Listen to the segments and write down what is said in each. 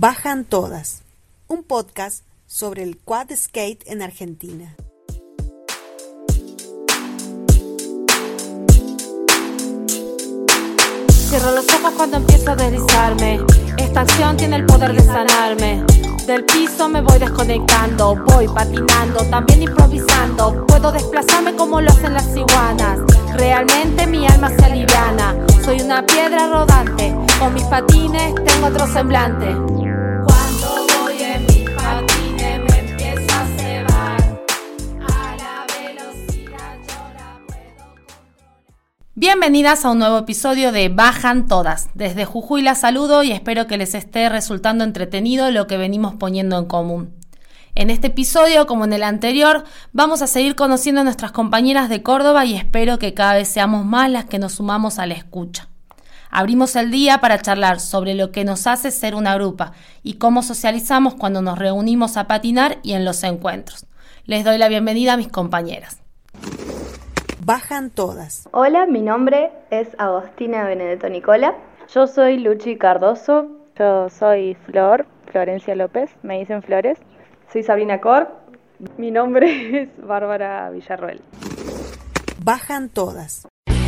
Bajan Todas, un podcast sobre el quad skate en Argentina. Cierro los ojos cuando empiezo a deslizarme. Esta acción tiene el poder de sanarme. Del piso me voy desconectando, voy patinando, también improvisando. Puedo desplazarme como lo hacen las iguanas. Realmente mi alma se aliviana. Soy una piedra rodante, con mis patines tengo otro semblante. Cuando voy en mis patines me empiezo a cebar. A la velocidad yo la puedo controlar. Bienvenidas a un nuevo episodio de Bajan Todas. Desde Jujuy las saludo y espero que les esté resultando entretenido lo que venimos poniendo en común. En este episodio, como en el anterior, vamos a seguir conociendo a nuestras compañeras de Córdoba y espero que cada vez seamos más las que nos sumamos a la escucha. Abrimos el día para charlar sobre lo que nos hace ser una grupa y cómo socializamos cuando nos reunimos a patinar y en los encuentros. Les doy la bienvenida a mis compañeras. Bajan Todas. Hola, mi nombre es Agostina Benedetto Nicola. Yo soy Luchi Cardoso. Yo soy Florencia López, me dicen Flores. Soy Sabrina Cor. Mi nombre es Bárbara Villarroel. Bajan Todas.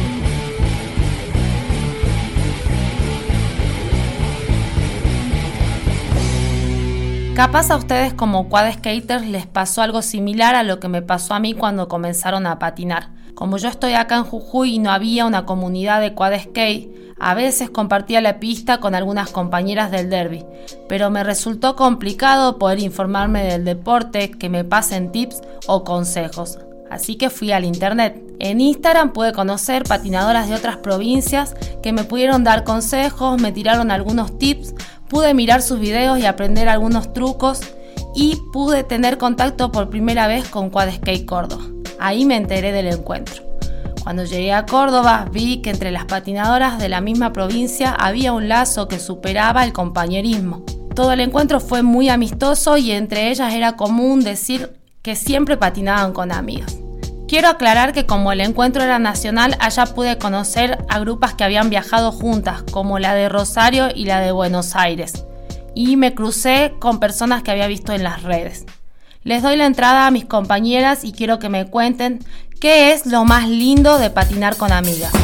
Capaz a ustedes como quad skaters les pasó algo similar a lo que me pasó a mí cuando comenzaron a patinar. Como yo estoy acá en Jujuy y no había una comunidad de quad skate, a veces compartía la pista con algunas compañeras del derby, pero me resultó complicado poder informarme del deporte, que me pasen tips o consejos. Así que fui al internet. En Instagram pude conocer patinadoras de otras provincias que me pudieron dar consejos, me tiraron algunos tips, pude mirar sus videos y aprender algunos trucos y pude tener contacto por primera vez con Quad Skate Córdoba. Ahí me enteré del encuentro. Cuando llegué a Córdoba vi que entre las patinadoras de la misma provincia había un lazo que superaba el compañerismo. Todo el encuentro fue muy amistoso y entre ellas era común decir que siempre patinaban con amigas. Quiero aclarar que como el encuentro era nacional, allá pude conocer a grupas que habían viajado juntas, como la de Rosario y la de Buenos Aires, y me crucé con personas que había visto en las redes. Les doy la entrada a mis compañeras y quiero que me cuenten qué es lo más lindo de patinar con amigas.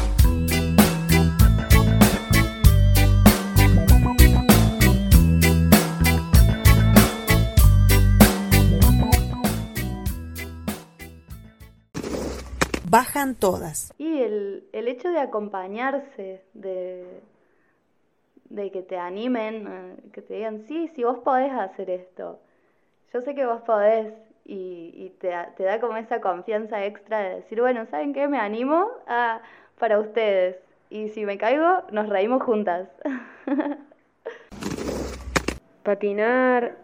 Bajan Todas. Y el hecho de acompañarse, de que te animen, que te digan, sí, vos podés hacer esto. Yo sé que vos podés y te da como esa confianza extra de decir, bueno, ¿saben qué? Me animo para ustedes. Y si me caigo, nos reímos juntas. Patinar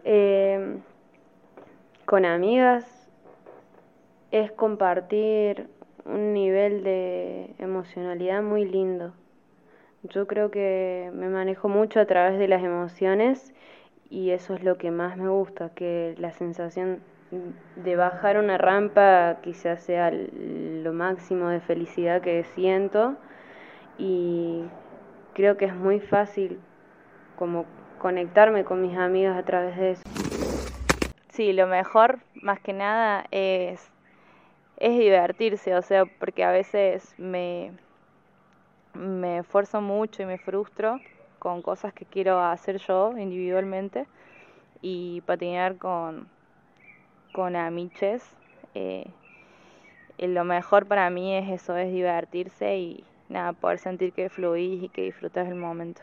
con amigas es compartir un nivel de emocionalidad muy lindo. Yo creo que me manejo mucho a través de las emociones y eso es lo que más me gusta, que la sensación de bajar una rampa quizás sea lo máximo de felicidad que siento y creo que es muy fácil como conectarme con mis amigas a través de eso. Sí, lo mejor más que nada es divertirse, o sea, porque a veces me esfuerzo mucho y me frustro con cosas que quiero hacer yo individualmente y patinar con amiches. Lo mejor para mí es eso, es divertirse y nada, poder sentir que fluís y que disfrutas el momento.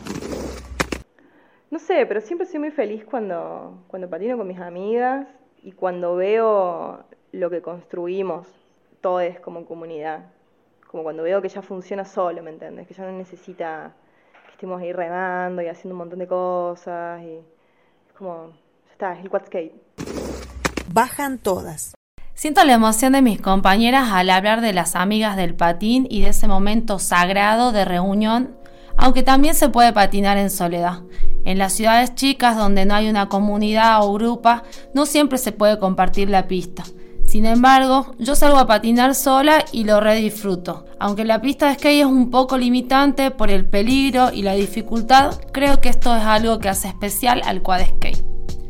No sé, pero siempre soy muy feliz cuando patino con mis amigas y cuando veo lo que construimos todos como comunidad. Como cuando veo que ya funciona solo, ¿me entiendes? Que ya no necesita que estemos ahí remando y haciendo un montón de cosas y es como, ya está, es el quad skate. Bajan Todas. Siento la emoción de mis compañeras al hablar de las amigas del patín y de ese momento sagrado de reunión, aunque también se puede patinar en soledad. En las ciudades chicas donde no hay una comunidad o grupo, no siempre se puede compartir la pista. Sin embargo, yo salgo a patinar sola y lo redisfruto. Aunque la pista de skate es un poco limitante por el peligro y la dificultad, creo que esto es algo que hace especial al quad skate.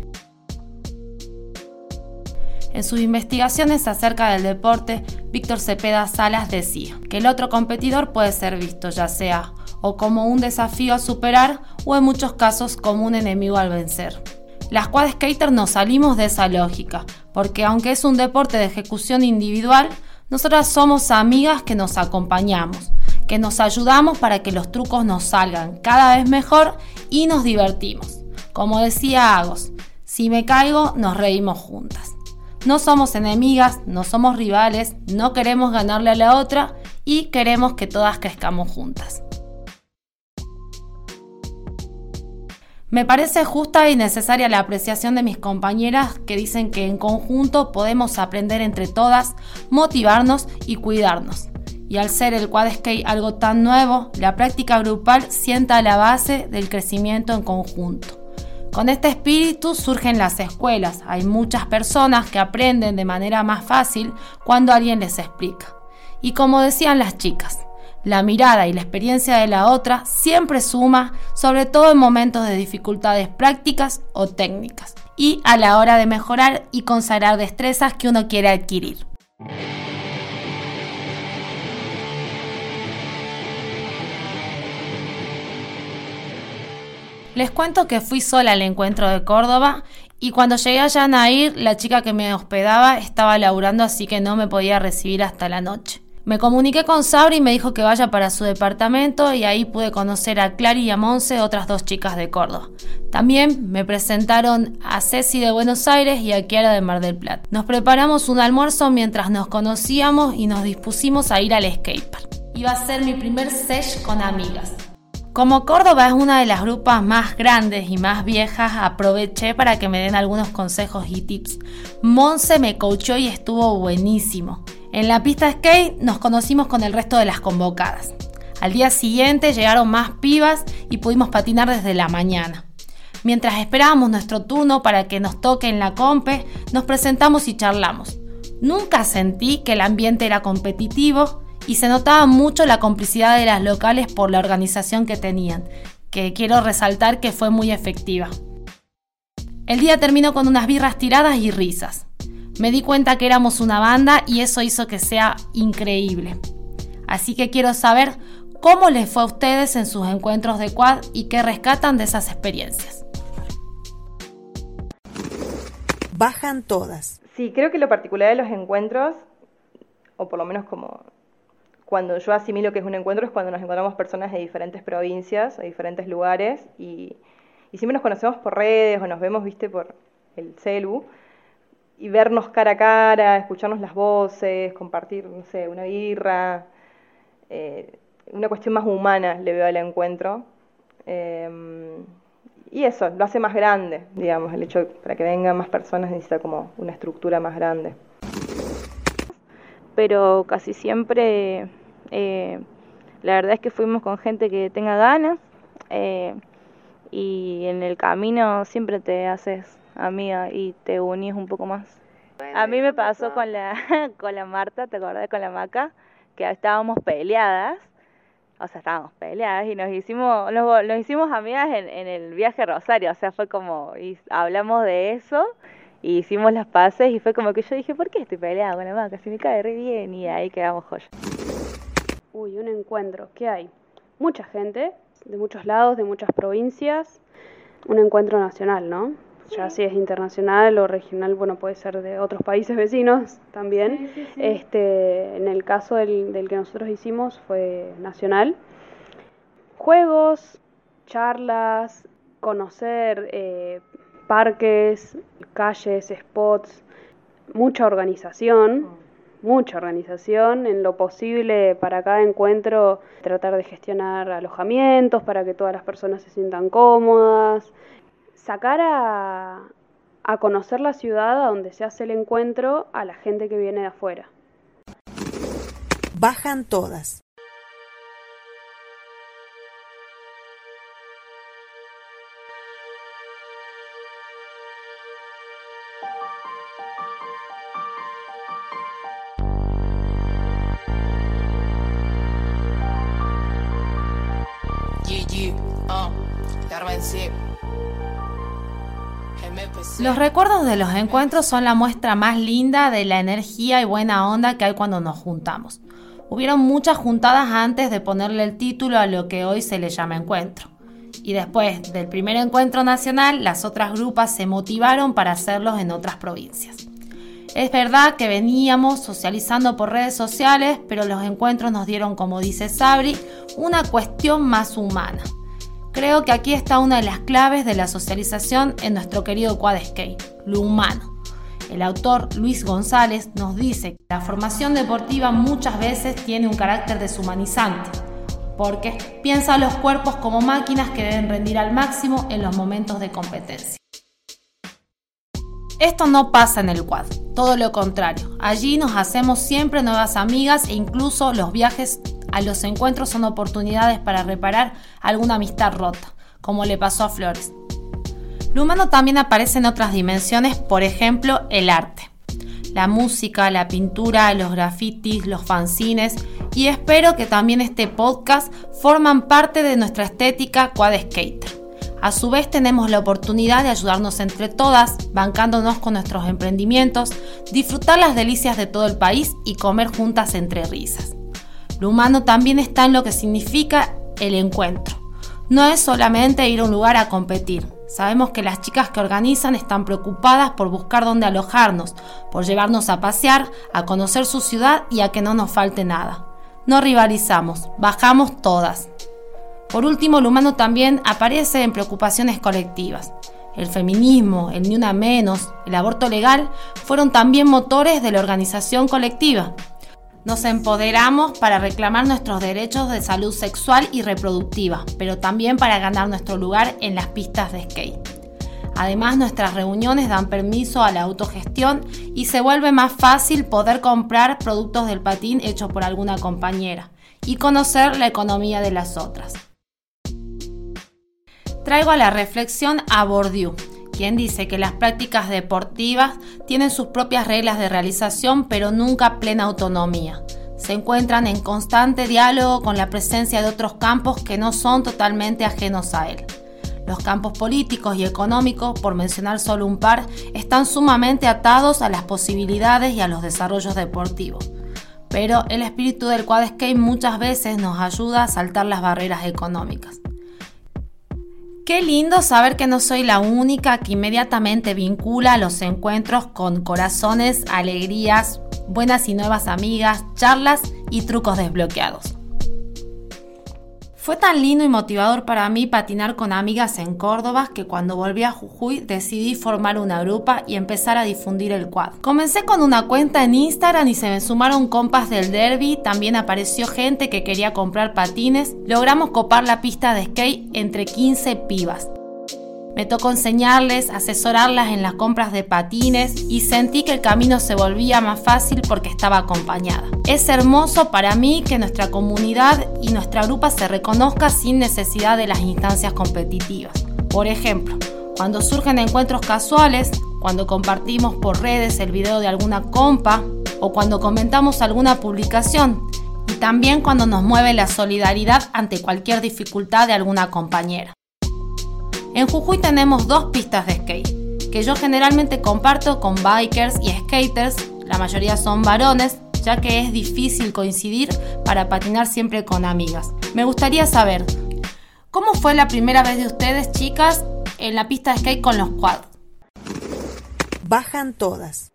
En sus investigaciones acerca del deporte, Víctor Cepeda Salas decía que el otro competidor puede ser visto ya sea o como un desafío a superar o en muchos casos como un enemigo al vencer. Las quad skaters nos salimos de esa lógica, porque aunque es un deporte de ejecución individual, nosotras somos amigas que nos acompañamos, que nos ayudamos para que los trucos nos salgan cada vez mejor y nos divertimos. Como decía Agos, si me caigo, nos reímos juntas. No somos enemigas, no somos rivales, no queremos ganarle a la otra y queremos que todas crezcamos juntas. Me parece justa y necesaria la apreciación de mis compañeras que dicen que en conjunto podemos aprender entre todas, motivarnos y cuidarnos. Y al ser el quad skate algo tan nuevo, la práctica grupal sienta la base del crecimiento en conjunto. Con este espíritu surgen las escuelas. Hay muchas personas que aprenden de manera más fácil cuando alguien les explica. Y como decían las chicas, la mirada y la experiencia de la otra siempre suma, sobre todo en momentos de dificultades prácticas o técnicas, y a la hora de mejorar y consagrar destrezas que uno quiere adquirir. Les cuento que fui sola al encuentro de Córdoba y cuando llegué allá a Nair, la chica que me hospedaba estaba laburando, así que no me podía recibir hasta la noche. Me comuniqué con Sabri y me dijo que vaya para su departamento y ahí pude conocer a Clary y a Monse, otras 2 chicas de Córdoba. También me presentaron a Ceci de Buenos Aires y a Kiara de Mar del Plata. Nos preparamos un almuerzo mientras nos conocíamos y nos dispusimos a ir al skatepark. Iba a ser mi primer sesh con amigas. Como Córdoba es una de las grupas más grandes y más viejas, aproveché para que me den algunos consejos y tips. Monse me coachó y estuvo buenísimo. En la pista de skate nos conocimos con el resto de las convocadas. Al día siguiente llegaron más pibas y pudimos patinar desde la mañana. Mientras esperábamos nuestro turno para que nos toque en la compe, nos presentamos y charlamos. Nunca sentí que el ambiente era competitivo y se notaba mucho la complicidad de las locales por la organización que tenían, que quiero resaltar que fue muy efectiva. El día terminó con unas birras tiradas y risas. Me di cuenta que éramos una banda y eso hizo que sea increíble. Así que quiero saber cómo les fue a ustedes en sus encuentros de quad y qué rescatan de esas experiencias. Bajan todas. Sí, creo que lo particular de los encuentros, o por lo menos como cuando yo asimilo que es un encuentro, es cuando nos encontramos personas de diferentes provincias, de diferentes lugares, y siempre nos conocemos por redes o nos vemos, por el celu, y vernos cara a cara, escucharnos las voces, compartir, no sé, una birra, una cuestión más humana le veo al encuentro. Y eso, lo hace más grande, digamos, el hecho para que vengan más personas necesita como una estructura más grande. Pero casi siempre, la verdad es que fuimos con gente que tenga ganas, y en el camino siempre te haces amiga y te unís un poco más. A mí me pasó con la Marta, ¿te acordás? Con la Maca, que estábamos peleadas. O sea, estábamos peleadas y nos hicimos amigas en el viaje a Rosario. O sea, fue como, y hablamos de eso, y hicimos las paces, y fue como que yo dije, ¿por qué estoy peleada con la Maca? Si me cae re bien, y ahí quedamos joya. Uy, un encuentro, ¿qué hay? Mucha gente, de muchos lados, de muchas provincias, un encuentro nacional, ¿no? Ya si es internacional o regional, bueno, puede ser de otros países vecinos también. Sí. En el caso del que nosotros hicimos fue nacional. Juegos, charlas, conocer parques, calles, spots, mucha organización en lo posible para cada encuentro, tratar de gestionar alojamientos para que todas las personas se sientan cómodas. Sacar a conocer la ciudad a donde se hace el encuentro a la gente que viene de afuera. Bajan todas. Los recuerdos de los encuentros son la muestra más linda de la energía y buena onda que hay cuando nos juntamos. Hubieron muchas juntadas antes de ponerle el título a lo que hoy se le llama encuentro. Y después del primer encuentro nacional, las otras grupas se motivaron para hacerlos en otras provincias. Es verdad que veníamos socializando por redes sociales, pero los encuentros nos dieron, como dice Sabri, una cuestión más humana. Creo que aquí está una de las claves de la socialización en nuestro querido Quad Skate, lo humano. El autor Luis González nos dice que la formación deportiva muchas veces tiene un carácter deshumanizante, porque piensa a los cuerpos como máquinas que deben rendir al máximo en los momentos de competencia. Esto no pasa en el quad, todo lo contrario. Allí nos hacemos siempre nuevas amigas e incluso los viajes a los encuentros son oportunidades para reparar alguna amistad rota, como le pasó a Flores. Lo humano también aparece en otras dimensiones, por ejemplo, el arte. La música, la pintura, los grafitis, los fanzines y espero que también este podcast forman parte de nuestra estética Quad Skater. A su vez tenemos la oportunidad de ayudarnos entre todas, bancándonos con nuestros emprendimientos, disfrutar las delicias de todo el país y comer juntas entre risas. Lo humano también está en lo que significa el encuentro. No es solamente ir a un lugar a competir. Sabemos que las chicas que organizan están preocupadas por buscar dónde alojarnos, por llevarnos a pasear, a conocer su ciudad y a que no nos falte nada. No rivalizamos, bajamos todas. Por último, lo humano también aparece en preocupaciones colectivas. El feminismo, el ni una menos, el aborto legal fueron también motores de la organización colectiva. Nos empoderamos para reclamar nuestros derechos de salud sexual y reproductiva, pero también para ganar nuestro lugar en las pistas de skate. Además, nuestras reuniones dan permiso a la autogestión y se vuelve más fácil poder comprar productos del patín hechos por alguna compañera y conocer la economía de las otras. Traigo a la reflexión a Bourdieu, quien dice que las prácticas deportivas tienen sus propias reglas de realización, pero nunca plena autonomía. Se encuentran en constante diálogo con la presencia de otros campos que no son totalmente ajenos a él. Los campos políticos y económicos, por mencionar solo un par, están sumamente atados a las posibilidades y a los desarrollos deportivos. Pero el espíritu del quad skate muchas veces nos ayuda a saltar las barreras económicas. Qué lindo saber que no soy la única que inmediatamente vincula los encuentros con corazones, alegrías, buenas y nuevas amigas, charlas y trucos desbloqueados. Fue tan lindo y motivador para mí patinar con amigas en Córdoba que cuando volví a Jujuy decidí formar una grupa y empezar a difundir el quad. Comencé con una cuenta en Instagram y se me sumaron compas del derby, también apareció gente que quería comprar patines, logramos copar la pista de skate entre 15 pibas. Me tocó enseñarles, asesorarlas en las compras de patines y sentí que el camino se volvía más fácil porque estaba acompañada. Es hermoso para mí que nuestra comunidad y nuestra grupa se reconozca sin necesidad de las instancias competitivas. Por ejemplo, cuando surgen encuentros casuales, cuando compartimos por redes el video de alguna compa o cuando comentamos alguna publicación y también cuando nos mueve la solidaridad ante cualquier dificultad de alguna compañera. En Jujuy tenemos 2 pistas de skate, que yo generalmente comparto con bikers y skaters, la mayoría son varones, ya que es difícil coincidir para patinar siempre con amigas. Me gustaría saber, ¿cómo fue la primera vez de ustedes, chicas, en la pista de skate con los quad? Bajan todas.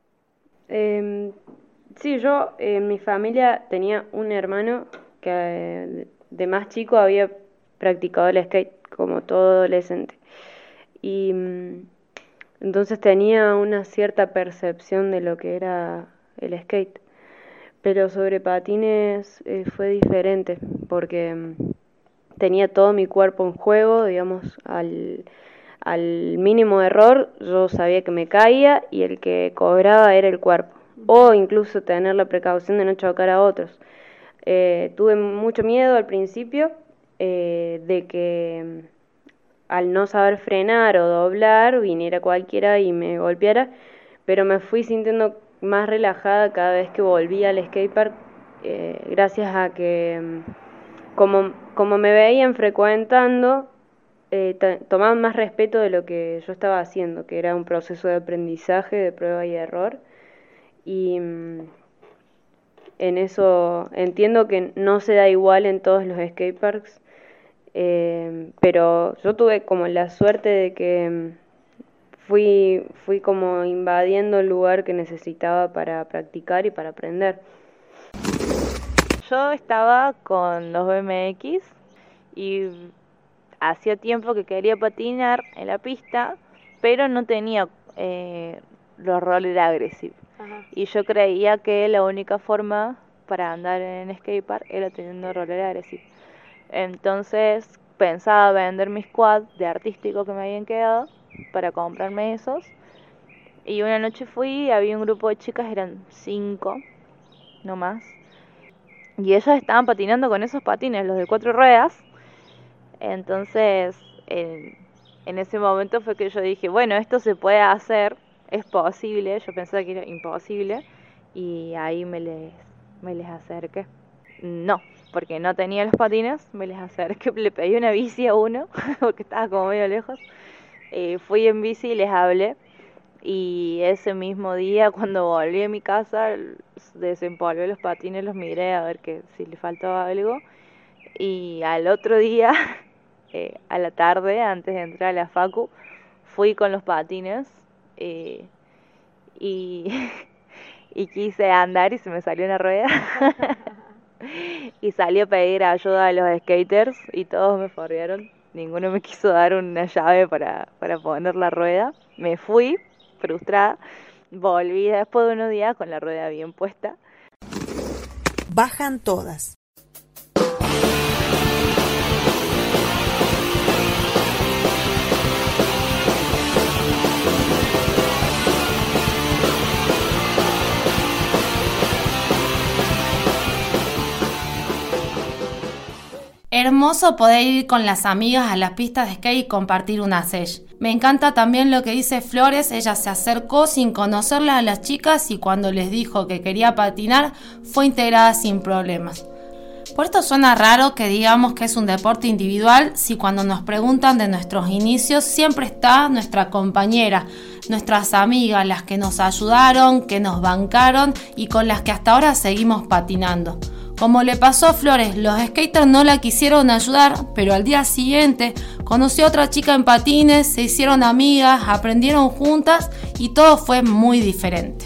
Sí, yo en mi familia tenía un hermano que de más chico había practicado el skate, como todo adolescente. Y entonces tenía una cierta percepción de lo que era el skate. Pero sobre patines fue diferente, porque tenía todo mi cuerpo en juego, digamos, al mínimo error yo sabía que me caía y el que cobraba era el cuerpo. O incluso tener la precaución de no chocar a otros. Tuve mucho miedo al principio de que al no saber frenar o doblar viniera cualquiera y me golpeara, pero me fui sintiendo más relajada cada vez que volví al skatepark, gracias a que como me veían frecuentando, tomaban más respeto de lo que yo estaba haciendo, que era un proceso de aprendizaje, de prueba y error. Y en eso entiendo que no se da igual en todos los skateparks, pero yo tuve como la suerte de que fui como invadiendo el lugar que necesitaba para practicar y para aprender. Yo estaba con los BMX y hacía tiempo que quería patinar en la pista, pero no tenía los roller agresivos. Y yo creía que la única forma para andar en skatepark era teniendo roller agresivo. Entonces pensaba vender mis quads de artístico que me habían quedado para comprarme esos. Y una noche fui, había un grupo de chicas, eran 5, no más. Y ellas estaban patinando con esos patines, los de 4 ruedas. Entonces, en ese momento fue que yo dije, bueno, esto se puede hacer, es posible. Yo pensaba que era imposible y ahí me les acerqué. No, porque no tenía los patines, me les acerqué, le pedí una bici a uno, porque estaba como medio lejos. Fui en bici y les hablé. Y ese mismo día, cuando volví a mi casa, desempolvé los patines, los miré a ver que si le faltaba algo. Y al otro día, a la tarde, antes de entrar a la facu, fui con los patines y quise andar y se me salió una rueda. Y salí a pedir ayuda a los skaters y todos me forrearon. Ninguno me quiso dar una llave para poner la rueda. Me fui frustrada, volví después de unos días con la rueda bien puesta. Bajan todas. Hermoso poder ir con las amigas a las pistas de skate y compartir una sesh. Me encanta también lo que dice Flores, ella se acercó sin conocerlas a las chicas y cuando les dijo que quería patinar fue integrada sin problemas. Por esto suena raro que digamos que es un deporte individual si cuando nos preguntan de nuestros inicios siempre está nuestra compañera, nuestras amigas, las que nos ayudaron, que nos bancaron y con las que hasta ahora seguimos patinando. Como le pasó a Flores, los skaters no la quisieron ayudar, pero al día siguiente conoció a otra chica en patines, se hicieron amigas, aprendieron juntas y todo fue muy diferente.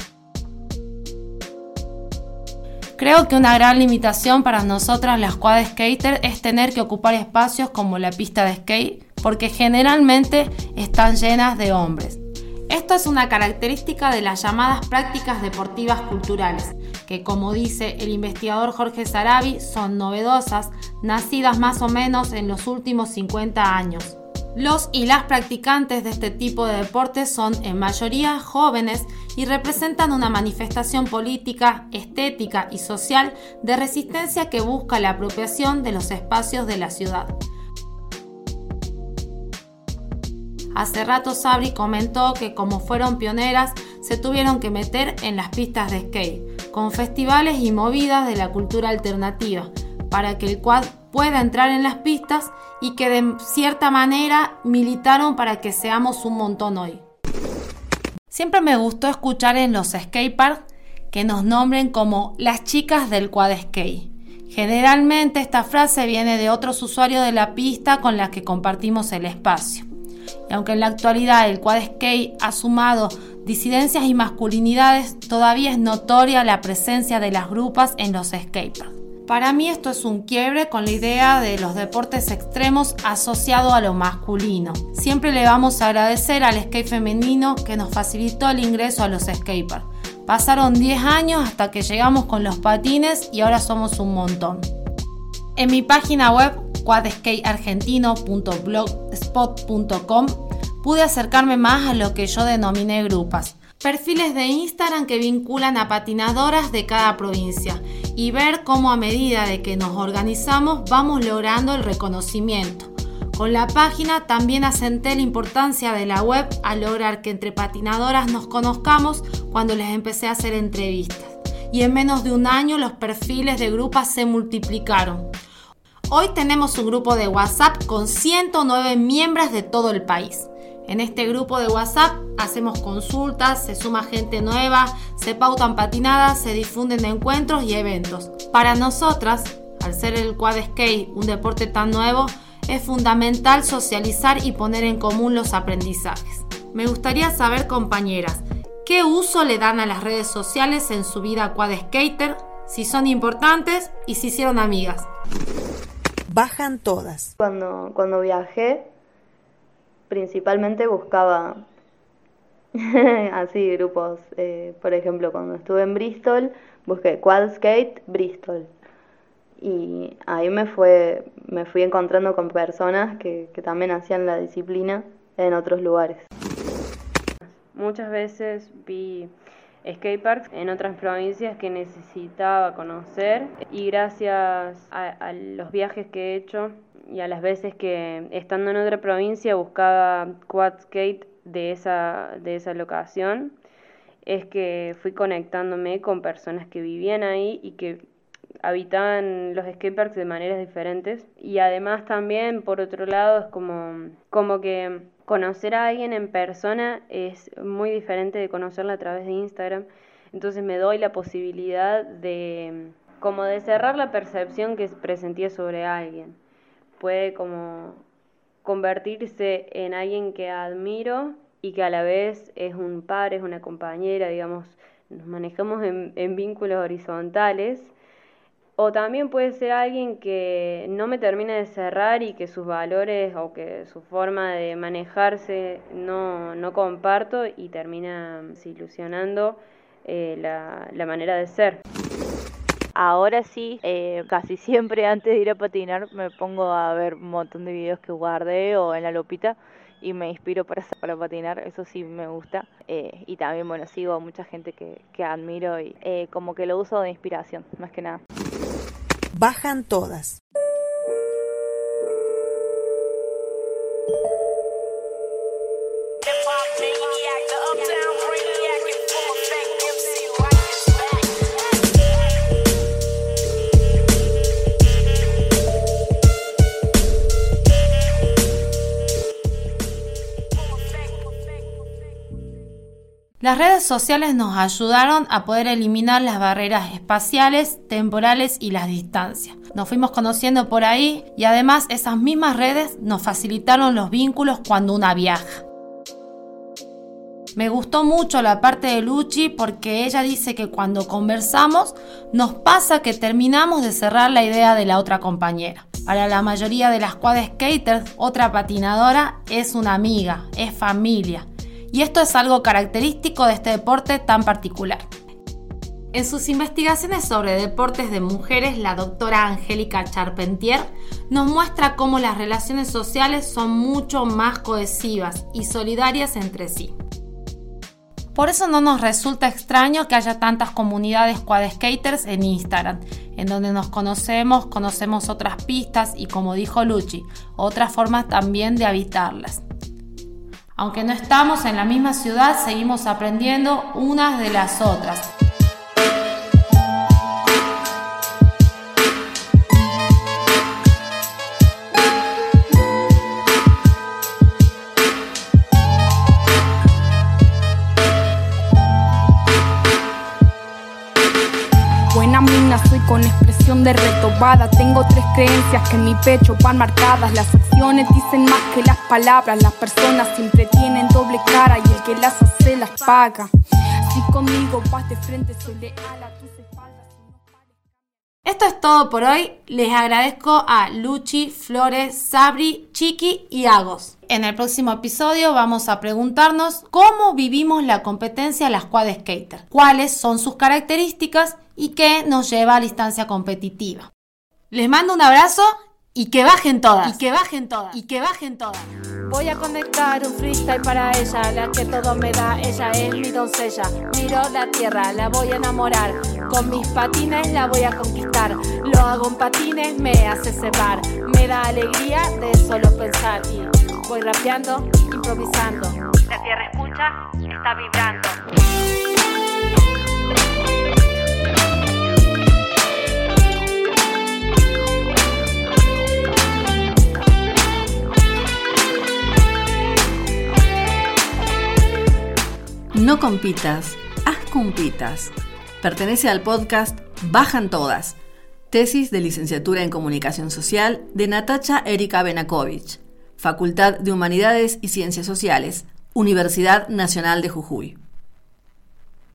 Creo que una gran limitación para nosotras las quad skaters es tener que ocupar espacios como la pista de skate, porque generalmente están llenas de hombres. Esto es una característica de las llamadas prácticas deportivas culturales, que como dice el investigador Jorge Sarabi, son novedosas, nacidas más o menos en los últimos 50 años. Los y las practicantes de este tipo de deportes son en mayoría jóvenes y representan una manifestación política, estética y social de resistencia que busca la apropiación de los espacios de la ciudad. Hace rato Sabri comentó que como fueron pioneras, se tuvieron que meter en las pistas de skate, con festivales y movidas de la cultura alternativa, para que el quad pueda entrar en las pistas y que de cierta manera militaron para que seamos un montón hoy. Siempre me gustó escuchar en los skateparks que nos nombren como las chicas del quad skate. Generalmente esta frase viene de otros usuarios de la pista con las que compartimos el espacio. Y aunque en la actualidad el quad skate ha sumado disidencias y masculinidades, todavía es notoria la presencia de las grupas en los skateparks. Para mí esto es un quiebre con la idea de los deportes extremos asociado a lo masculino. Siempre le vamos a agradecer al skate femenino que nos facilitó el ingreso a los skateparks. Pasaron 10 años hasta que llegamos con los patines y ahora somos un montón. En mi página web quadskateargentino.blogspot.com pude acercarme más a lo que yo denominé grupas. Perfiles de Instagram que vinculan a patinadoras de cada provincia y ver cómo a medida de que nos organizamos vamos logrando el reconocimiento. Con la página también acenté la importancia de la web al lograr que entre patinadoras nos conozcamos cuando les empecé a hacer entrevistas. Y en menos de un año los perfiles de grupas se multiplicaron. Hoy tenemos un grupo de WhatsApp con 109 miembros de todo el país. En este grupo de WhatsApp hacemos consultas, se suma gente nueva, se pautan patinadas, se difunden encuentros y eventos. Para nosotras, al ser el quad skate un deporte tan nuevo, es fundamental socializar y poner en común los aprendizajes. Me gustaría saber, compañeras, ¿qué uso le dan a las redes sociales en su vida quad skater? Si son importantes y si hicieron amigas. Bajan todas. Cuando viajé, principalmente buscaba así grupos. Por ejemplo, cuando estuve en Bristol, busqué Quad Skate Bristol. Y ahí me fui encontrando con personas que también hacían la disciplina en otros lugares. Muchas veces vi skateparks en otras provincias que necesitaba conocer, y gracias a los viajes que he hecho y a las veces que estando en otra provincia buscaba quad skate de esa locación, es que fui conectándome con personas que vivían ahí y que habitaban los skateparks de maneras diferentes. Y además también, por otro lado, es como que conocer a alguien en persona es muy diferente de conocerla a través de Instagram. Entonces me doy la posibilidad de cerrar la percepción que presentía sobre alguien. Puede como convertirse en alguien que admiro y que a la vez es un par, es una compañera, digamos, nos manejamos en vínculos horizontales. O también puede ser alguien que no me termina de cerrar y que sus valores o que su forma de manejarse no comparto, y termina desilusionando la manera de ser. Ahora sí, casi siempre antes de ir a patinar me pongo a ver un montón de videos que guardé o en la lupita y me inspiro para patinar. Eso sí me gusta. Y también, bueno, sigo a mucha gente que admiro y como que lo uso de inspiración, más que nada. Bajan todas. Las redes sociales nos ayudaron a poder eliminar las barreras espaciales, temporales y las distancias. Nos fuimos conociendo por ahí y además esas mismas redes nos facilitaron los vínculos cuando una viaja. Me gustó mucho la parte de Luchi porque ella dice que cuando conversamos nos pasa que terminamos de cerrar la idea de la otra compañera. Para la mayoría de las quad skaters, otra patinadora es una amiga, es familia. Y esto es algo característico de este deporte tan particular. En sus investigaciones sobre deportes de mujeres, la doctora Angélica Charpentier nos muestra cómo las relaciones sociales son mucho más cohesivas y solidarias entre sí. Por eso no nos resulta extraño que haya tantas comunidades quad skaters en Instagram, en donde nos conocemos otras pistas y, como dijo Luchi, otras formas también de habitarlas. Aunque no estamos en la misma ciudad, seguimos aprendiendo unas de las otras. Buena mina soy con expresión de retobada. Tengo 3 creencias que en mi pecho van marcadas. Las acciones dicen más que las palabras. Las personas siempre tienen doble cara y el que las hace las paga. Si conmigo vas de frente soy leal a tus espaldas. Esto es todo por hoy. Les agradezco a Luchi, Flores, Sabri, Chiqui y Agos. En el próximo episodio vamos a preguntarnos cómo vivimos la competencia las quad skaters, cuáles son sus características y qué nos lleva a la instancia competitiva. Les mando un abrazo y que bajen todas. Voy a conectar un freestyle para ella, la que todo me da, ella es mi doncella. Miro la tierra, la voy a enamorar, con mis patines la voy a conquistar. Lo hago en patines, me hace cebar, me da alegría de solo pensar. Y voy rapeando, improvisando, la tierra escucha, está vibrando. No compitas, haz cumpitas. Pertenece al podcast Bajan Todas, tesis de licenciatura en Comunicación Social de Natacha Erika Benakovich, Facultad de Humanidades y Ciencias Sociales, Universidad Nacional de Jujuy.